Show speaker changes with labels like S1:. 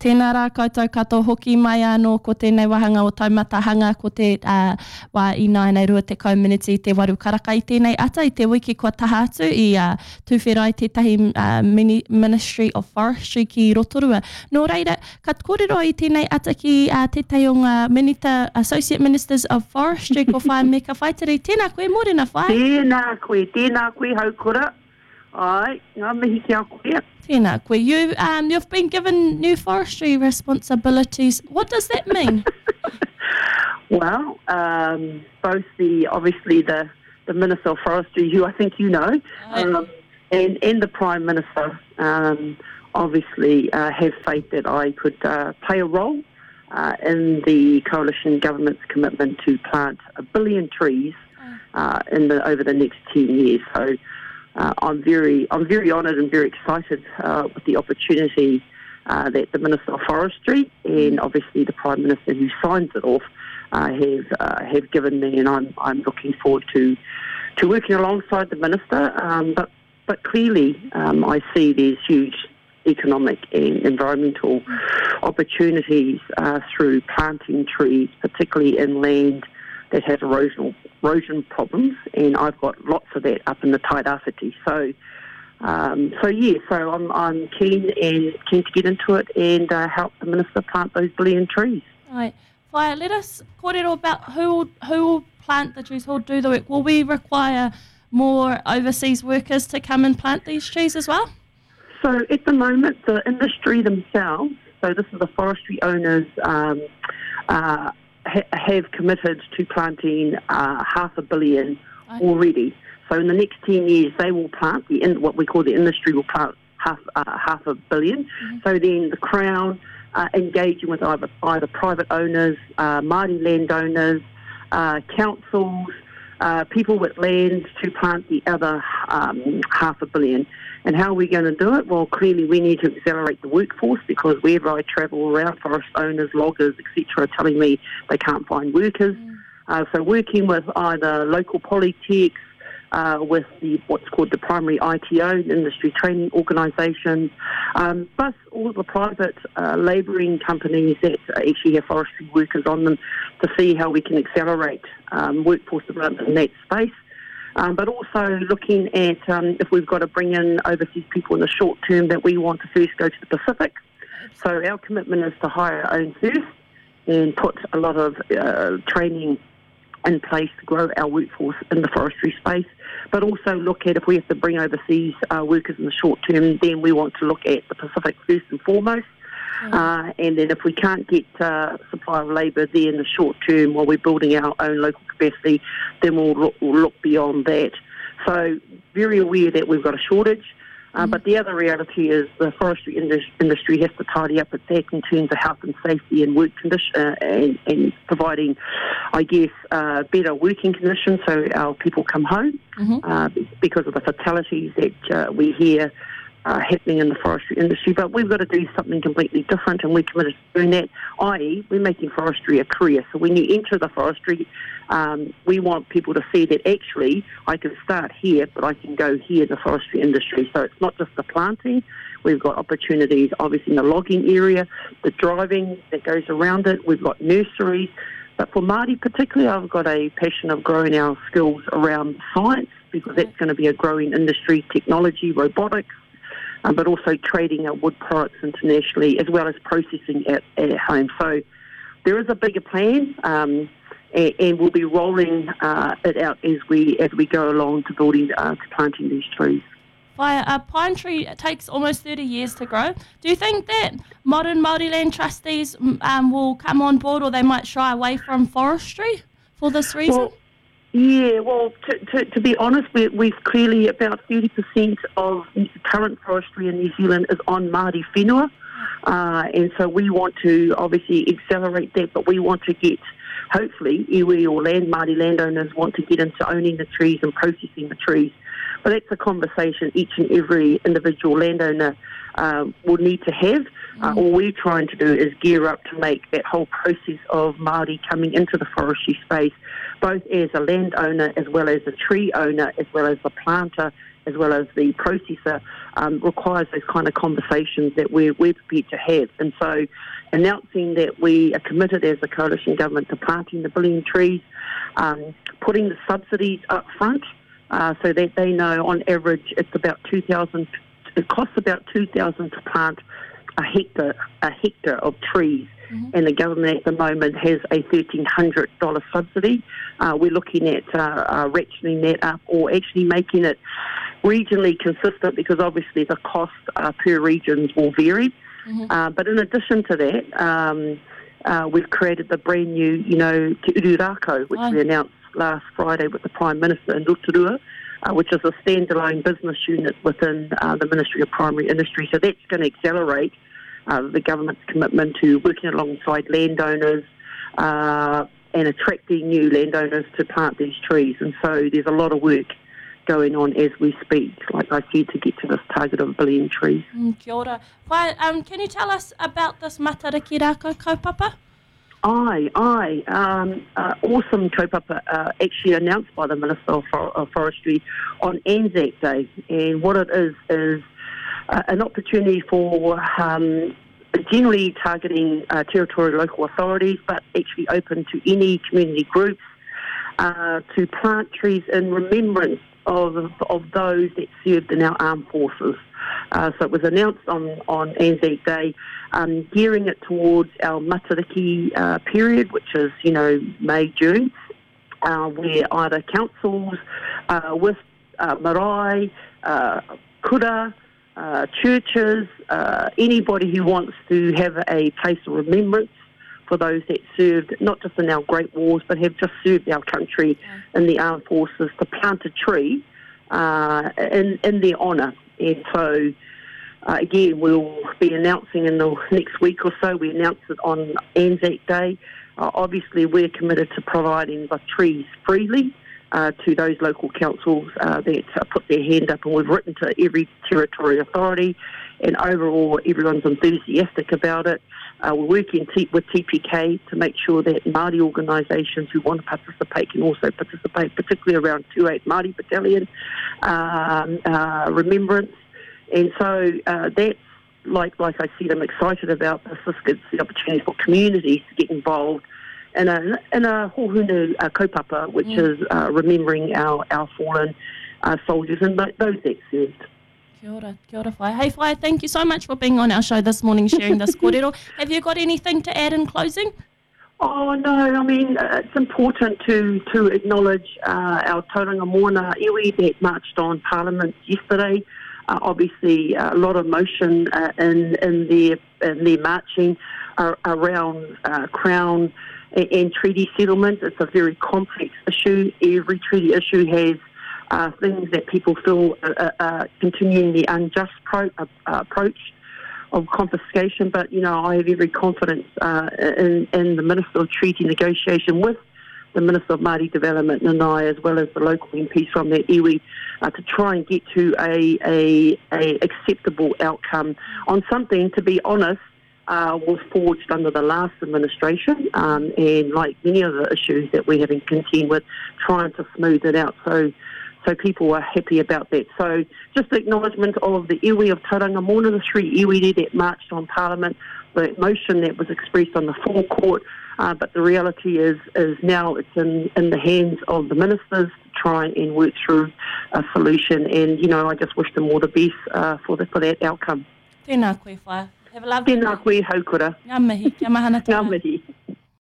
S1: tēnā rā koutou katoa hoki mai anō ko tēnei wahanga o taumatahanga ko te wā inaina rua te community te waru karaka I tēnei ata I te wiki kua taha atu I tūwhera I tētahi Ministry of Forestry ki Rotorua. Nō reira, ka kōrero I tēnei ata ki tētahi o ngā Associate Ministers of Forestry ko whae me ka whaitiri. Tēnā koe, mōrena whae.
S2: Tēnā koe haukura. Ai, ngā mihi ki a koe.
S1: Tēnā koe. You've been given new forestry responsibilities. What does that mean?
S2: Well, both obviously the Minister of Forestry, who I think you know, and the Prime Minister obviously have faith that I could play a role in the coalition government's commitment to plant 1 billion trees over the next 10 years. So I'm very honoured and very excited with the opportunity that the Minister of Forestry and obviously the Prime Minister who signs it off have given me, and I'm looking forward to working alongside the Minister. But clearly, I see there's huge economic and environmental opportunities through planting trees, particularly in land that has erosion problems, and I've got lots of that up in the Tairāwhiti. So I'm keen to get into it and help the Minister plant those 1 billion trees.
S1: Right. Whaia, let us kōrero about who will plant the trees, who will do the work. Will we require more overseas workers to come and plant these trees as well?
S2: So at the moment, the industry themselves, so this is the forestry owners, have committed to planting 500 million already. So in the next 10 years, they will plant, what we call the industry will plant half a billion. Mm-hmm. So then the Crown engaging with either private owners, Māori landowners, councils, people with land to plant the other 500 million. And how are we going to do it? Well, clearly we need to accelerate the workforce, because wherever I travel around, forest owners, loggers, etc., are telling me they can't find workers. So working with either local polytechs, with what's called the primary ITO, industry training organisations, plus all the private labouring companies that actually have forestry workers on them, to see how we can accelerate workforce development in that space. But also looking at if we've got to bring in overseas people in the short term, that we want to first go to the Pacific. So our commitment is to hire our own first and put a lot of training in place to grow our workforce in the forestry space, but also look at if we have to bring overseas workers in the short term, then we want to look at the Pacific first and foremost. And then if we can't get supply of labour there in the short term while we're building our own local capacity, then we'll look beyond that. So very aware that we've got a shortage. But the other reality is the forestry industry has to tidy up its act in terms of health and safety and work conditions, and providing, I guess, better working conditions so our people come home, because of the fatalities that we hear happening in the forestry industry. But we've got to do something completely different, and we're committed to doing that, i.e. we're making forestry a career. So when you enter the forestry, we want people to see that actually I can start here, but I can go here in the forestry industry. So it's not just the planting. We've got opportunities, obviously, in the logging area, the driving that goes around it. We've got nurseries. But for Māori particularly, I've got a passion of growing our skills around science, because that's going to be a growing industry, technology, robotics, but also trading our wood products internationally, as well as processing at home. So there is a bigger plan, and we'll be rolling it out as we go along to building to planting these trees.
S1: A pine tree takes almost 30 years to grow. Do you think that modern Māori land trustees will come on board, or they might shy away from forestry for this reason?
S2: Well, to be honest, we've clearly about 30% of current forestry in New Zealand is on Māori whenua, and so we want to obviously accelerate that, but we want to get, hopefully, iwi or Māori landowners want to get into owning the trees and processing the trees. But that's a conversation each and every individual landowner will need to have. All we're trying to do is gear up to make that whole process of Māori coming into the forestry space, both as a landowner as well as a tree owner, as well as a planter, as well as the processor, requires those kind of conversations that we're prepared to have. And so announcing that we are committed as a coalition government to planting the 1 billion trees, putting the subsidies up front so that they know on average it costs about $2,000 to plant a hectare of trees. And the government at the moment has a $1,300 subsidy. We're looking at ratcheting that up or actually making it regionally consistent, because obviously the cost per regions will vary. But in addition to that, we've created the brand new, Te Ururako, which we announced last Friday with the Prime Minister in Rotorua, which is a standalone business unit within the Ministry of Primary Industry. So that's going to accelerate the government's commitment to working alongside landowners and attracting new landowners to plant these trees. And so there's a lot of work going on as we speak, like I said, to get to this target of 1 billion trees.
S1: Kia ora. Wai, can you tell us about this Matariki Rako kaupapa?
S2: Aye. Awesome kaupapa actually announced by the Minister of Forestry on Anzac Day. And what it is an opportunity for generally targeting territorial local authorities, but actually open to any community groups to plant trees in remembrance of those that served in our armed forces. So it was announced on Anzac Day, gearing it towards our Matariki period, which is, May, June, where either councils with marae, kura, churches, anybody who wants to have a place of remembrance for those that served, not just in our Great Wars, but have just served our country in the armed forces, to plant a tree in their honour. And so, again, we'll be announcing in the next week or so. We announced it on Anzac Day. Obviously, we're committed to providing the trees freely to those local councils that put their hand up, and we've written to every territory authority, and overall everyone's enthusiastic about it. We're working with TPK to make sure that Māori organisations who want to participate can also participate, particularly around 28 Māori Battalion remembrance. And so that's, like I said, I'm excited about this. This gives the opportunity for communities to get involved in a hohunu kaupapa, which is remembering our fallen soldiers and those that served.
S1: Kia ora whai. Hey whai, thank you so much for being on our show this morning, sharing this kōrero. Have you got anything to add in closing?
S2: Oh, no, I mean, it's important to acknowledge our Tauranga Moana iwi that marched on Parliament yesterday. Obviously, a lot of motion in their marching around Crown and treaty settlements. It's a very complex issue. Every treaty issue has things that people feel continuing the unjust approach of confiscation. But, I have every confidence in the Minister of Treaty Negotiation with the Minister of Māori Development, Nanai, as well as the local MPs from that iwi, to try and get to a acceptable outcome on something, to be honest, was forged under the last administration, and like many of the issues that we have been contend with, trying to smooth it out. So people are happy about that. So just the acknowledgement of the iwi of Tauranga Moana, the three iwi that marched on Parliament, the motion that was expressed on the full court, but the reality is now it's in the hands of the ministers to try and work through a solution. And, I just wish them all the best for that outcome.
S1: Tēnā koe whai. Have a lovely day.
S2: Tēnā koe haukura.
S1: Ngā mihi. Kia mahana tēnā.
S2: Ngā mihi.